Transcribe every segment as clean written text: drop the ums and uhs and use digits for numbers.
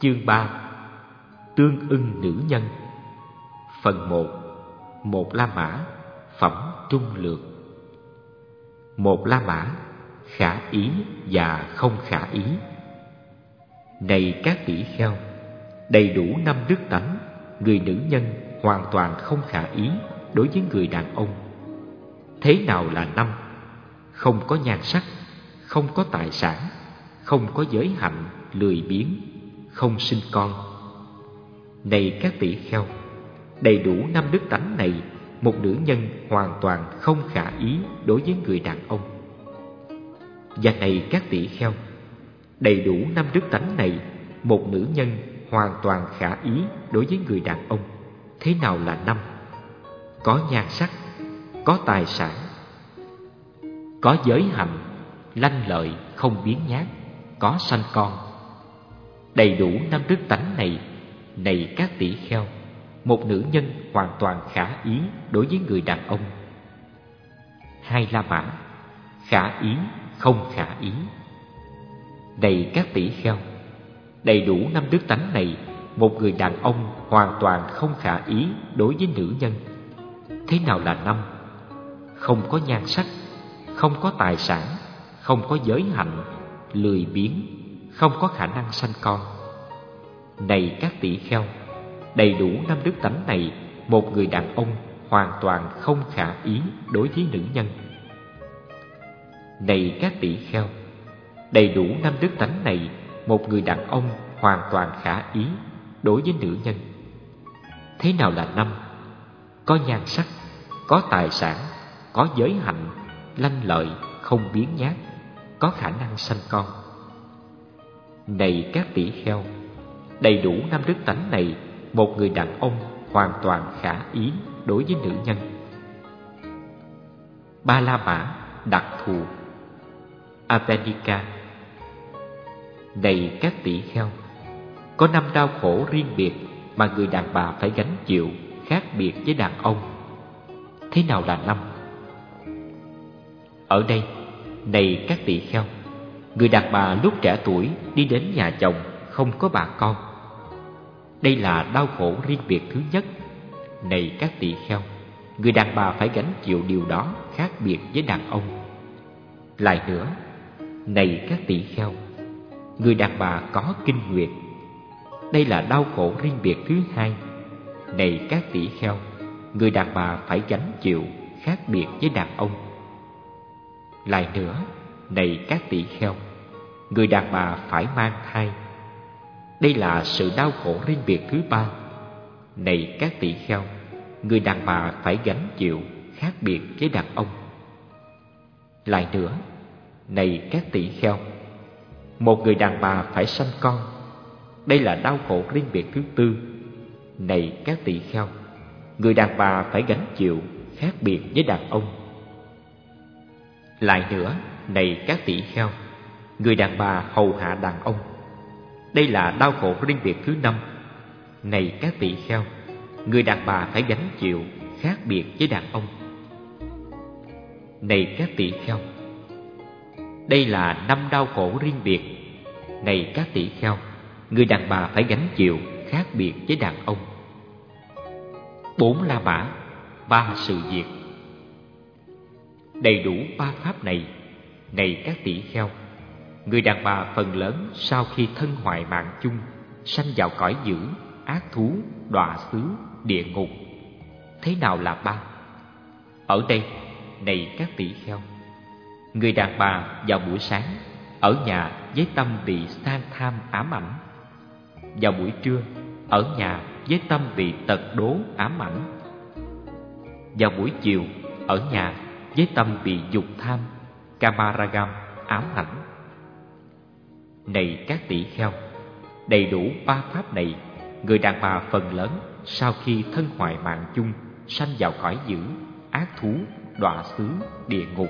Chương 3. Tương ưng nữ nhân. Phần 1. Một La Mã, phẩm trung lược. Một La Mã, khả ý và không khả ý. Này các tỷ kheo, đầy đủ 5 đức tánh, người nữ nhân hoàn toàn không khả ý đối với người đàn ông. Thế nào là 5? Không có nhan sắc, không có tài sản, không có giới hạnh, lười biếng, không sinh con. Này các tỷ kheo, đầy đủ 5 đức tánh này, một nữ nhân hoàn toàn không khả ý đối với người đàn ông. Và này các tỷ kheo, đầy đủ 5 đức tánh này, một nữ nhân hoàn toàn khả ý đối với người đàn ông. Thế nào là 5? Có nhan sắc, có tài sản, có giới hạnh, lanh lợi, không biếng nhác, có sanh con. Đầy đủ 5 đức tánh này, này các tỷ kheo, một nữ nhân hoàn toàn khả ý đối với người đàn ông. Hai La Mã, khả ý, không khả ý. Này các tỷ kheo, đầy đủ 5 đức tánh này, một người đàn ông hoàn toàn không khả ý đối với nữ nhân. Thế nào là 5? Không có nhan sắc, không có tài sản, không có giới hạnh, lười biếng, không có khả năng sanh con. Này các tỷ kheo, đầy đủ 5 đức tánh này, một người đàn ông hoàn toàn không khả ý đối với nữ nhân. Này các tỷ kheo, đầy đủ 5 đức tánh này, một người đàn ông hoàn toàn khả ý đối với nữ nhân. Thế nào là 5? Có nhan sắc, có tài sản, có giới hạnh, lanh lợi, không biếng nhác, có khả năng sanh con. Này các tỷ kheo, đầy đủ 5 đức tánh này, một người đàn ông hoàn toàn khả ý đối với nữ nhân. Ba La Mã đặc thù. Avenika. Này các tỷ kheo, có 5 đau khổ riêng biệt mà người đàn bà phải gánh chịu, khác biệt với đàn ông. Thế nào là 5? Ở đây, này các tỷ kheo, người đàn bà lúc trẻ tuổi đi đến nhà chồng không có bà con. Đây là đau khổ riêng biệt thứ nhất. Này các tỷ kheo, người đàn bà phải gánh chịu điều đó khác biệt với đàn ông. Lại nữa, này các tỷ kheo, người đàn bà có kinh nguyệt. Đây là đau khổ riêng biệt thứ hai. Này các tỷ kheo, người đàn bà phải gánh chịu khác biệt với đàn ông. Lại nữa, này các tỷ kheo, người đàn bà phải mang thai. Đây là sự đau khổ riêng biệt thứ ba. Này các tỷ kheo, người đàn bà phải gánh chịu khác biệt với đàn ông. Lại nữa, này các tỷ kheo, một người đàn bà phải sanh con. Đây là đau khổ riêng biệt thứ tư. Này các tỷ kheo, người đàn bà phải gánh chịu khác biệt với đàn ông. Lại nữa, này các tỷ kheo, người đàn bà hầu hạ đàn ông. Đây là đau khổ riêng biệt thứ năm. Này các tỷ kheo, người đàn bà phải gánh chịu khác biệt với đàn ông. Này các tỷ kheo, đây là 5 đau khổ riêng biệt. Này các tỷ kheo, người đàn bà phải gánh chịu khác biệt với đàn ông. 4 La Mã, 3 sự việc. Đầy đủ 3 pháp này, này các tỷ kheo, người đàn bà phần lớn sau khi thân hoại mạng chung, sanh vào cõi dữ, ác thú, đọa xứ, địa ngục. Thế nào là 3? Ở đây, này các tỷ kheo, người đàn bà vào buổi sáng ở nhà với tâm bị sang tham ám ảnh. Vào buổi trưa ở nhà với tâm bị tật đố ám ảnh. Vào buổi chiều ở nhà với tâm bị dục tham kamaragam ám ảnh. Này các tỷ kheo, đầy đủ 3 pháp này, người đàn bà phần lớn sau khi thân hoại mạng chung, sanh vào cõi dữ, ác thú, đọa xứ, địa ngục.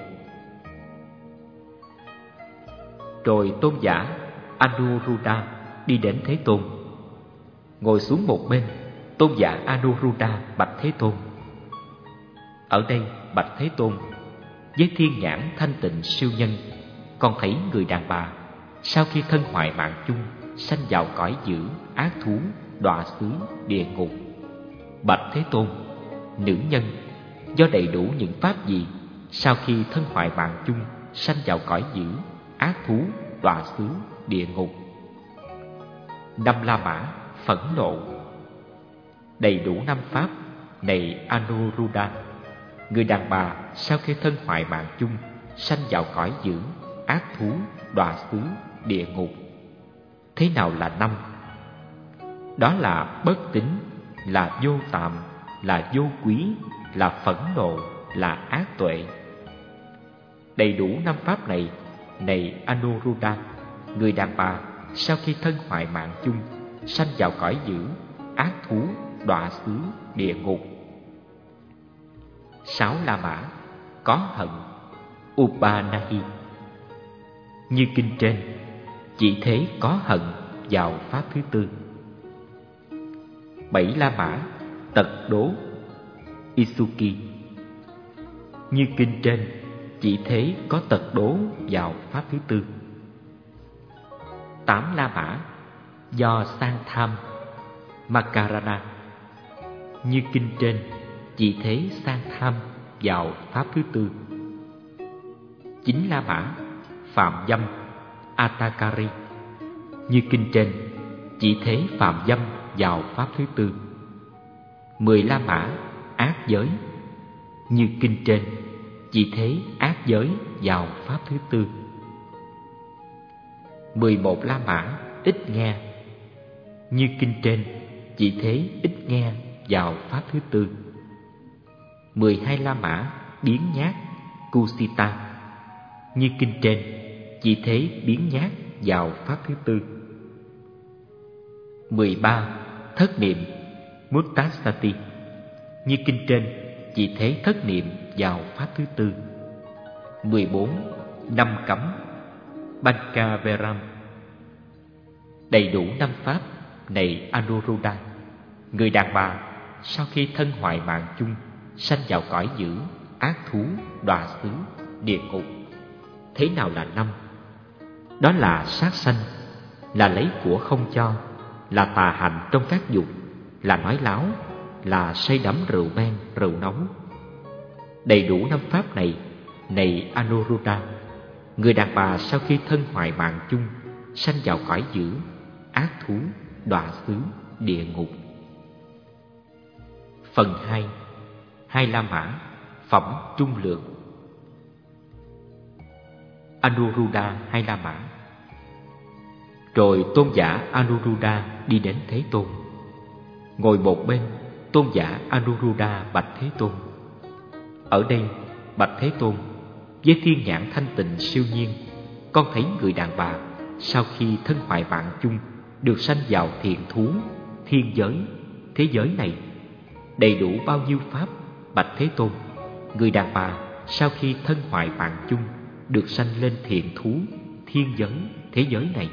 Rồi tôn giả Anuruddha đi đến Thế Tôn. Ngồi xuống một bên, tôn giả Anuruddha bạch Thế Tôn: Ở đây, bạch Thế Tôn, với thiên nhãn thanh tịnh siêu nhân, con thấy người đàn bà sau khi thân hoại mạng chung, sanh vào cõi dữ, ác thú, đọa xứ, địa ngục. Bạch Thế Tôn, nữ nhân do đầy đủ những pháp gì, sau khi thân hoại mạng chung, sanh vào cõi dữ, ác thú, đọa xứ, địa ngục? Năm La Mã phẫn nộ. Đầy đủ năm pháp, này Anuruddha, người đàn bà sau khi thân hoại mạng chung, sanh vào cõi dữ, ác thú, đọa xứ, địa ngục. Thế nào là năm? Đó là bất tín, là vô tạm, là vô quý, là phẫn nộ, là ác tuệ. Đầy đủ năm pháp này, này Anuruddha, người đàn bà sau khi thân hoại mạng chung, sanh vào cõi dữ, ác thú, đọa xứ, địa ngục. 6 La Mã có hận, Upanahi. Như kinh trên, chỉ thế có hận vào pháp thứ tư. 7 La Mã tật đố, Isuki. Như kinh trên, chỉ thế có tật đố vào pháp thứ tư. 8 La Mã do sang tham, Makarana. Như kinh trên, chỉ thế sang tham vào pháp thứ tư. 9 La Mã phạm dâm, Atakari. Như kinh trên, chỉ thế phạm dâm vào pháp thứ tư. 10 La Mã ác giới. Như kinh trên, chỉ thế ác giới vào pháp thứ tư. 11 La Mã ít nghe. Như kinh trên, chỉ thế ít nghe vào pháp thứ tư. 12 La Mã biếng nhác, Kusita. Như kinh trên, chỉ thế biếng nhác vào pháp thứ tư. 13 thất niệm, Muttasati. Như kinh trên, chỉ thế thất niệm vào pháp thứ tư. 14 năm cấm, Bankaveram. Đầy đủ năm pháp, này Anuruddha, người đàn bà sau khi thân hoại mạng chung, sanh vào cõi dữ, ác thú, đọa xứ, địa ngục. Thế nào là năm? Đó là sát sanh, là lấy của không cho, là tà hành trong các dục, là nói láo, là say đắm rượu men, rượu nóng. Đầy đủ năm pháp này, này Anuruddha, người đàn bà sau khi thân hoại mạng chung, sanh vào cõi dữ, ác thú, đọa xứ, địa ngục. Phần 2. 2 La Mã phẩm trung lược. Anuruddha 2 La Mã. Rồi tôn giả Anuruddha đi đến Thế Tôn. Ngồi một bên, tôn giả Anuruddha bạch Thế Tôn: ở đây, bạch Thế Tôn, với thiên nhãn thanh tịnh siêu nhiên, con thấy người đàn bà sau khi thân hoại mạng chung được sanh vào thiện thú, thiên giới, thế giới này. Đầy đủ bao nhiêu pháp, bạch Thế Tôn, người đàn bà sau khi thân hoại mạng chung được sanh lên thiện thú, thiên giới, thế giới này?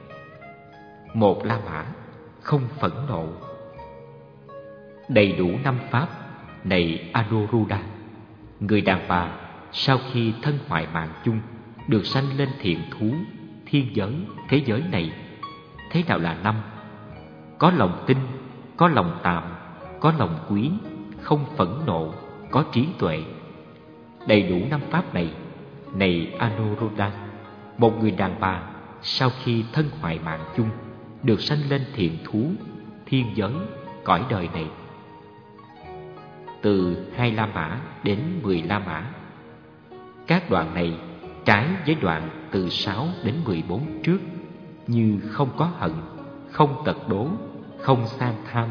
1 La Mã không phẫn nộ. Đầy đủ năm pháp, này Anuruddha, người đàn bà sau khi thân hoại mạng chung được sanh lên thiện thú, thiên giới, thế giới này. Thế nào là năm? Có lòng tin, có lòng tạm, có lòng quý, không phẫn nộ, có trí tuệ. Đầy đủ năm pháp này, này Anuruddha, một người đàn bà sau khi thân hoại mạng chung được sanh lên thiện thú, thiên giới, cõi đời này. Từ 2 La Mã đến 10 La Mã. Các đoạn này trái với đoạn từ 6 đến 14 trước, như không có hận, không tật đố, không sang tham,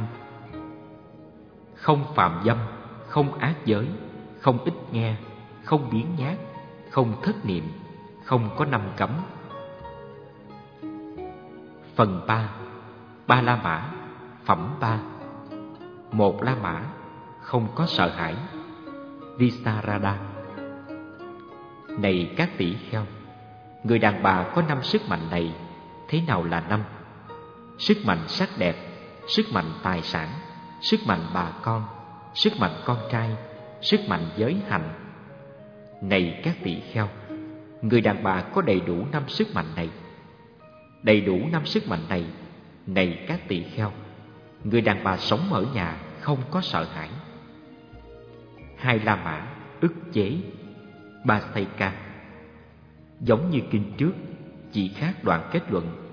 không phạm dâm, không ác giới, không ít nghe, không biếng nhác, không thất niệm, không có năm cấm. Phần 3. 3 La Mã phẩm 3. 1 La Mã không có sợ hãi, Visarada. Này các tỷ kheo, người đàn bà có 5 sức mạnh này. Thế nào là 5? Sức mạnh sắc đẹp, sức mạnh tài sản, sức mạnh bà con, sức mạnh con trai, sức mạnh giới hạnh. Này các tỷ kheo, người đàn bà có đầy đủ 5 sức mạnh này. đầy đủ 5 sức mạnh này, này các tỳ kheo, người đàn bà sống ở nhà không có sợ hãi. 2 La Mã ức chế Baseka. Giống như kinh trước, chỉ khác đoạn kết luận.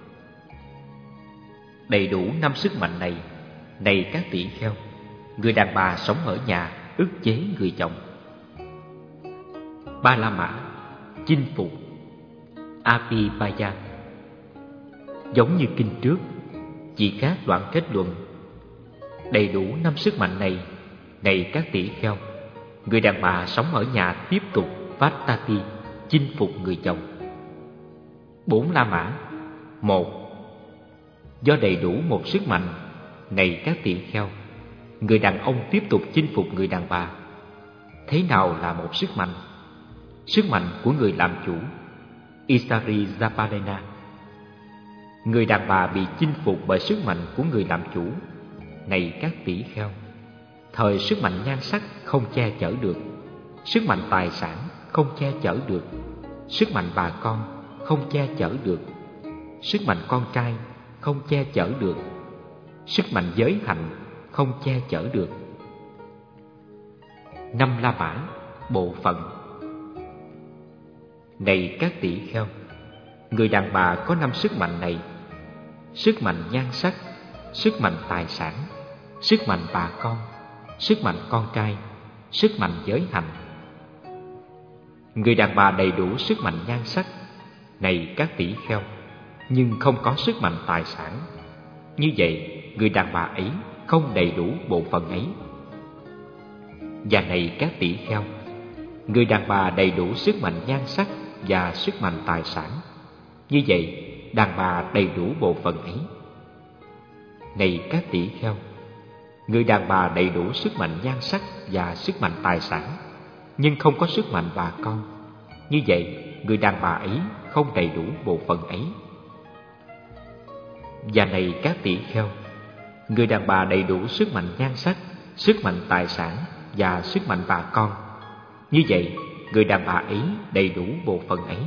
Đầy đủ 5 sức mạnh này, này các tỳ kheo, người đàn bà sống ở nhà ức chế người chồng. 3 La Mã chinh phục Abhibhaya. Giống như kinh trước, chỉ khác đoạn kết luận. Đầy đủ 5 sức mạnh này, này các tỳ kheo, người đàn bà sống ở nhà tiếp tục Vattati, chinh phục người chồng. 4 La Mã. 1. Do đầy đủ một sức mạnh, này các tỳ kheo, người đàn ông tiếp tục chinh phục người đàn bà. Thế nào là một sức mạnh? Sức mạnh của người làm chủ, Isari Zapalena. Người đàn bà bị chinh phục bởi sức mạnh của người làm chủ, này các tỳ kheo. Thời sức mạnh nhan sắc không che chở được, sức mạnh tài sản không che chở được, sức mạnh bà con không che chở được, sức mạnh con trai không che chở được, sức mạnh giới hạnh không che chở được. 5 La Mã bộ phận. Này các tỳ kheo, người đàn bà có 5 sức mạnh này: sức mạnh nhan sắc, sức mạnh tài sản, sức mạnh bà con, sức mạnh con trai, sức mạnh giới hạnh. Người đàn bà đầy đủ sức mạnh nhan sắc, này các tỳ kheo, nhưng không có sức mạnh tài sản. Như vậy, người đàn bà ấy không đầy đủ bộ phận ấy. Và này các tỳ kheo, người đàn bà đầy đủ sức mạnh nhan sắc và sức mạnh tài sản. Như vậy, đàn bà đầy đủ bộ phận ấy. Này các tỳ kheo, người đàn bà đầy đủ sức mạnh nhan sắc và sức mạnh tài sản, nhưng không có sức mạnh bà con. Như vậy, người đàn bà ấy không đầy đủ bộ phận ấy. Và này các tỳ kheo, người đàn bà đầy đủ sức mạnh nhan sắc, sức mạnh tài sản và sức mạnh bà con. Như vậy, người đàn bà ấy đầy đủ bộ phận ấy.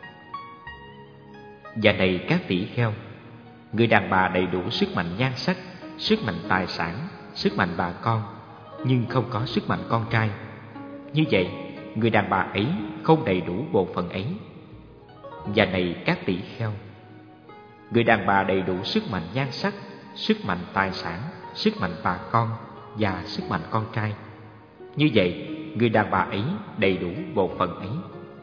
Và này các tỳ kheo, người đàn bà đầy đủ sức mạnh nhan sắc, sức mạnh tài sản, sức mạnh bà con, nhưng không có sức mạnh con trai. Như vậy, người đàn bà ấy không đầy đủ bộ phận ấy. Và này các tỳ kheo, người đàn bà đầy đủ sức mạnh nhan sắc, sức mạnh tài sản, sức mạnh bà con và sức mạnh con trai. Như vậy, người đàn bà ấy đầy đủ bộ phận ấy.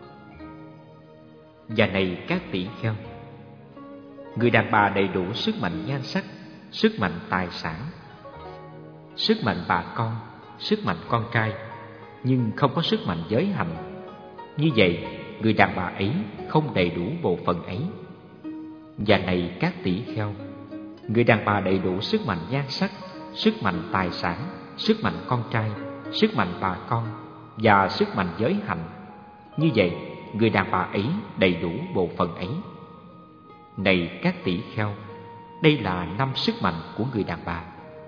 Và này các tỳ kheo, người đàn bà đầy đủ sức mạnh nhan sắc, sức mạnh tài sản, sức mạnh bà con, sức mạnh con trai, nhưng không có sức mạnh giới hạnh. Như vậy, người đàn bà ấy không đầy đủ bộ phận ấy. Và này các tỳ kheo, người đàn bà đầy đủ sức mạnh nhan sắc, sức mạnh tài sản, sức mạnh con trai, sức mạnh bà con và sức mạnh giới hạnh. Như vậy, người đàn bà ấy đầy đủ bộ phận ấy. Này các tỳ kheo, đây là 5 sức mạnh của người đàn bà.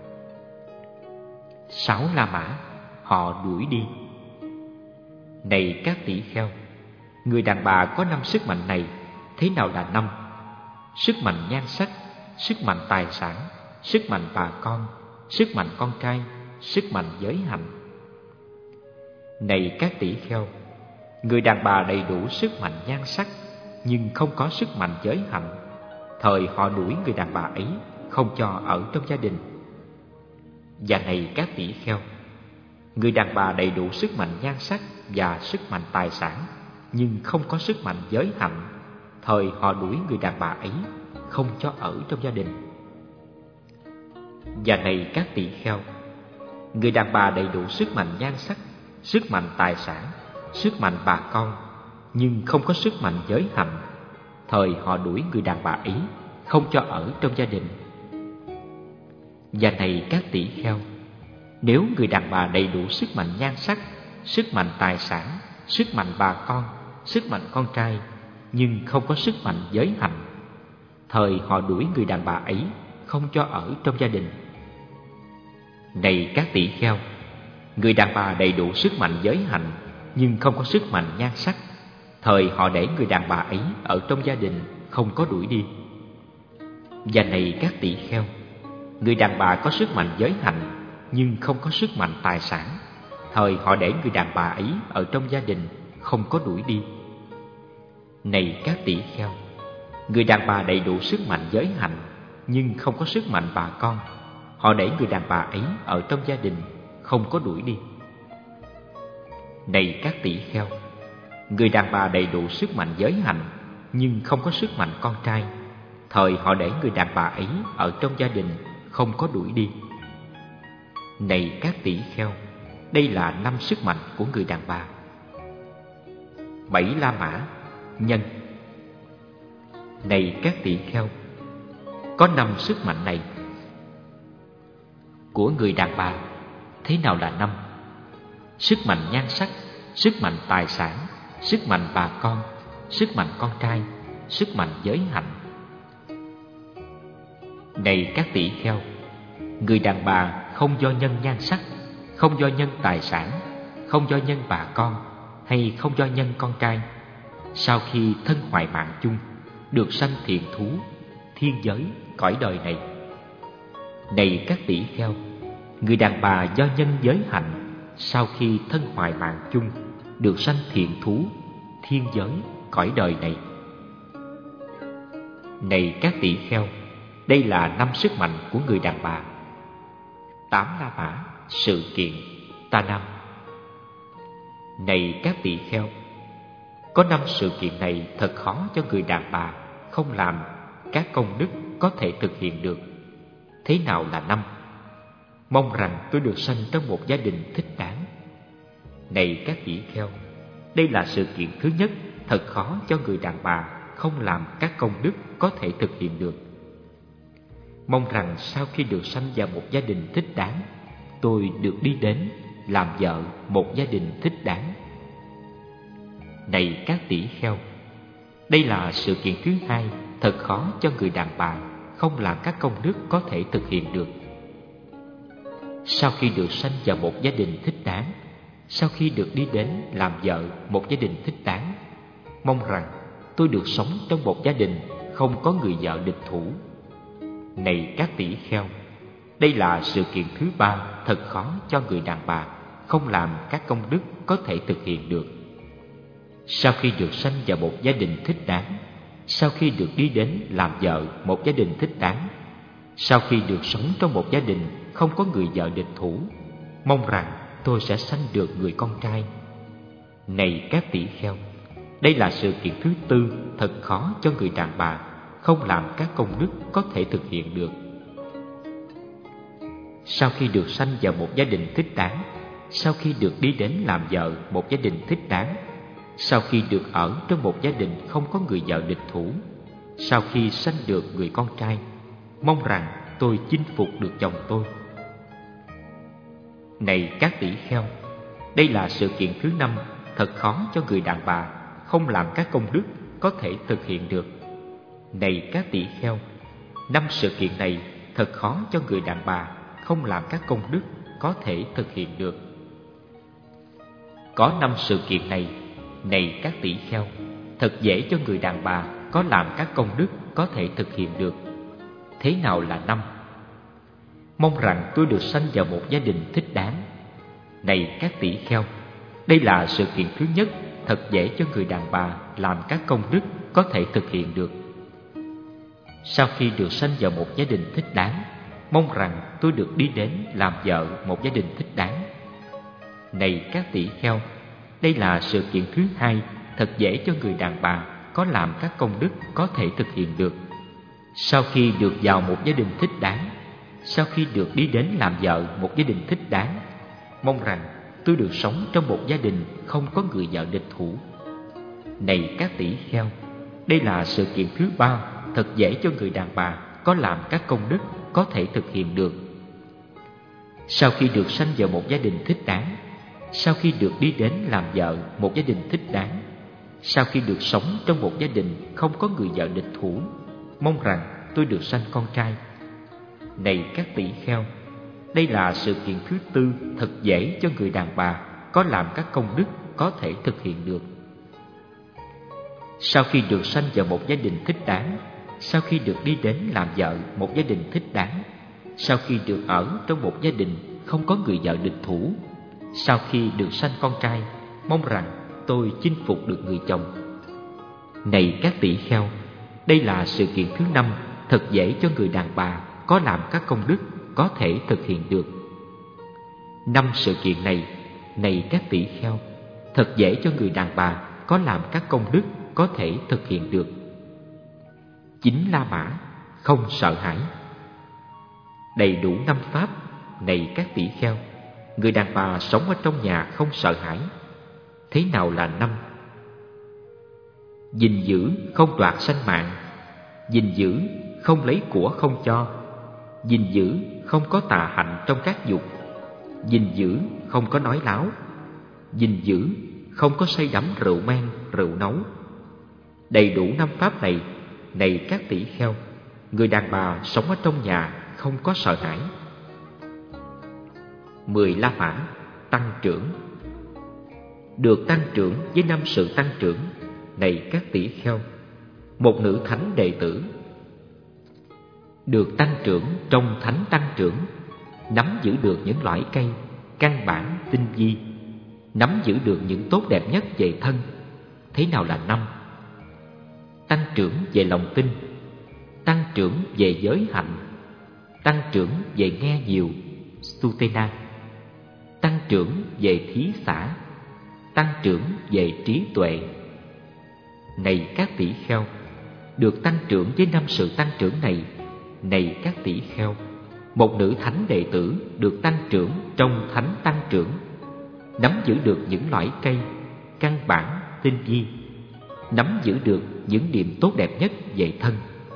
6 La Mã, họ đuổi đi. Này các tỳ kheo, người đàn bà có 5 sức mạnh này. Thế nào là 5? Sức mạnh nhan sắc, sức mạnh tài sản, sức mạnh bà con, sức mạnh con trai, sức mạnh giới hạnh. Này các tỳ kheo, người đàn bà đầy đủ sức mạnh nhan sắc, nhưng không có sức mạnh giới hạnh. Thời họ đuổi người đàn bà ấy, không cho ở trong gia đình. Và này các tỳ kheo, người đàn bà đầy đủ sức mạnh nhan sắc và sức mạnh tài sản, nhưng không có sức mạnh giới hạnh. Thời họ đuổi người đàn bà ấy, không cho ở trong gia đình. Và này các tỳ kheo, người đàn bà đầy đủ sức mạnh nhan sắc, sức mạnh tài sản, sức mạnh bà con, nhưng không có sức mạnh giới hạnh. Thời họ đuổi người đàn bà ấy, không cho ở trong gia đình. Và này các tỳ kheo, nếu người đàn bà đầy đủ sức mạnh nhan sắc, sức mạnh tài sản, sức mạnh bà con, sức mạnh con trai, nhưng không có sức mạnh giới hạnh, thời họ đuổi người đàn bà ấy, không cho ở trong gia đình. Này các tỳ kheo, người đàn bà đầy đủ sức mạnh giới hạnh, nhưng không có sức mạnh nhan sắc, thời họ để người đàn bà ấy ở trong gia đình, không có đuổi đi. Và này các tỷ kheo, người đàn bà có sức mạnh giới hạnh nhưng không có sức mạnh tài sản, thời họ để người đàn bà ấy ở trong gia đình, không có đuổi đi. Này các tỷ kheo, người đàn bà đầy đủ sức mạnh giới hạnh nhưng không có sức mạnh bà con, họ để người đàn bà ấy ở trong gia đình, không có đuổi đi. Này các tỷ kheo, người đàn bà đầy đủ sức mạnh giới hạnh nhưng không có sức mạnh con trai, thời họ để người đàn bà ấy ở trong gia đình, không có đuổi đi. Này các tỷ kheo, đây là 5 sức mạnh của người đàn bà. 7 La Mã, nhân. Này các tỷ kheo, có 5 sức mạnh này của người đàn bà. Thế nào là 5? Sức mạnh nhan sắc, sức mạnh tài sản, sức mạnh bà con, sức mạnh con trai, sức mạnh giới hạnh. Này các tỷ kheo, người đàn bà không do nhân nhan sắc, không do nhân tài sản, không do nhân bà con, hay không do nhân con trai, sau khi thân hoại mạng chung, được sanh thiện thú, thiên giới, cõi đời này. Này các tỷ kheo, người đàn bà do nhân giới hạnh, sau khi thân hoại mạng chung, được sanh thiện thú, thiên giới, cõi đời này. Này các tỷ kheo, đây là 5 sức mạnh của người đàn bà. 8 La Mã, sự kiện, ta năm. Này các tỷ kheo, có 5 sự kiện này thật khó cho người đàn bà không làm các công đức có thể thực hiện được. Thế nào là 5? Mong rằng tôi được sanh trong một gia đình thích đáng. Này các tỷ kheo, đây là sự kiện thứ nhất thật khó cho người đàn bà không làm các công đức có thể thực hiện được. Mong rằng sau khi được sanh vào một gia đình thích đáng, tôi được đi đến làm vợ một gia đình thích đáng. Này các tỷ kheo, đây là sự kiện thứ hai thật khó cho người đàn bà không làm các công đức có thể thực hiện được. Sau khi được sanh vào một gia đình thích đáng, sau khi được đi đến làm vợ một gia đình thích đáng, mong rằng tôi được sống trong một gia đình không có người vợ địch thủ. Này các tỷ kheo, đây là sự kiện thứ ba thật khó cho người đàn bà không làm các công đức có thể thực hiện được. Sau khi được sanh vào một gia đình thích đáng, sau khi được đi đến làm vợ một gia đình thích đáng, sau khi được sống trong một gia đình không có người vợ địch thủ, mong rằng tôi sẽ sanh được người con trai. Này các tỷ kheo, đây là sự kiện thứ tư thật khó cho người đàn bà không làm các công đức có thể thực hiện được. Sau khi được sanh vào một gia đình thích đáng, sau khi được đi đến làm vợ một gia đình thích đáng, sau khi được ở trong một gia đình không có người vợ địch thủ, sau khi sanh được người con trai, mong rằng tôi chinh phục được chồng tôi. Này các tỷ kheo, đây là sự kiện thứ năm thật khó cho người đàn bà không làm các công đức có thể thực hiện được. Này các tỷ kheo, 5 sự kiện này thật khó cho người đàn bà không làm các công đức có thể thực hiện được. Có 5 sự kiện này, này các tỷ kheo, thật dễ cho người đàn bà có làm các công đức có thể thực hiện được. Thế nào là 5? Mong rằng tôi được sanh vào một gia đình thích đáng. Này các tỷ kheo, đây là sự kiện thứ nhất thật dễ cho người đàn bà làm các công đức có thể thực hiện được. Sau khi được sanh vào một gia đình thích đáng, mong rằng tôi được đi đến làm vợ một gia đình thích đáng. Này các tỷ kheo, đây là sự kiện thứ hai thật dễ cho người đàn bà có làm các công đức có thể thực hiện được. Sau khi được vào một gia đình thích đáng, sau khi được đi đến làm vợ một gia đình thích đáng, mong rằng tôi được sống trong một gia đình không có người vợ địch thủ. Này các tỷ kheo, đây là sự kiện thứ ba thật dễ cho người đàn bà có làm các công đức có thể thực hiện được. Sau khi được sanh vào một gia đình thích đáng, sau khi được đi đến làm vợ một gia đình thích đáng, sau khi được sống trong một gia đình không có người vợ địch thủ, mong rằng tôi được sanh con trai. Này các tỷ kheo, đây là sự kiện thứ tư thật dễ cho người đàn bà có làm các công đức có thể thực hiện được. Sau khi được sanh vào một gia đình thích đáng, sau khi được đi đến làm vợ một gia đình thích đáng, sau khi được ở trong một gia đình không có người vợ địch thủ, sau khi được sanh con trai, mong rằng tôi chinh phục được người chồng. Này các tỷ kheo, đây là sự kiện thứ 5 thật dễ cho người đàn bà có làm các công đức có thể thực hiện được. 5 sự kiện này, này các tỷ kheo, thật dễ cho người đàn bà có làm các công đức có thể thực hiện được. 9 La Mã không sợ hãi. Đầy đủ 5 pháp, này các tỷ kheo, người đàn bà sống ở trong nhà không sợ hãi. Thế nào là 5? Gìn giữ không đoạt sanh mạng, gìn giữ không lấy của không cho, gìn giữ không có tà hạnh trong các dục, gìn giữ không có nói láo, gìn giữ không có say đắm rượu men, rượu nấu. Đầy đủ 5 pháp này, này các tỷ kheo, người đàn bà sống ở trong nhà không có sợ hãi. 10 La Mã tăng trưởng. Được tăng trưởng với 5 sự tăng trưởng, này các tỷ kheo, một nữ thánh đệ tử được tăng trưởng trong thánh tăng trưởng, nắm giữ được những loại cây căn bản tinh vi, nắm giữ được những tốt đẹp nhất về thân. Thế nào là 5? Tăng trưởng về lòng tin, tăng trưởng về giới hạnh, tăng trưởng về nghe nhiều Sutena, tăng trưởng về thí xả, tăng trưởng về trí tuệ. Này các tỷ kheo, được tăng trưởng với 5 sự tăng trưởng này, này các tỷ kheo, một nữ thánh đệ tử được tăng trưởng trong thánh tăng trưởng, nắm giữ được những loại cây căn bản tinh vi, nắm giữ được những điểm tốt đẹp nhất về thân.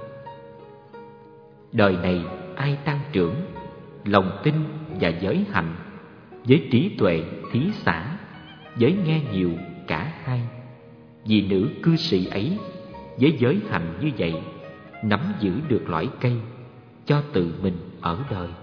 Đời này ai tăng trưởng lòng tin và giới hạnh, với trí tuệ thí xả, với nghe nhiều cả hai, vì nữ cư sĩ ấy với giới hạnh như vậy nắm giữ được loại cây cho tự mình ở đời.